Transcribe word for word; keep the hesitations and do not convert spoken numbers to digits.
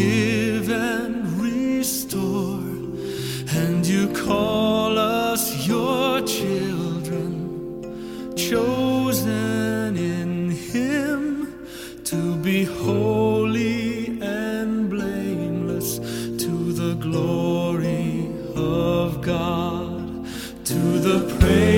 forgive and restore, and you call us your children, chosen in Him to be holy and blameless, to the glory of God, to the praise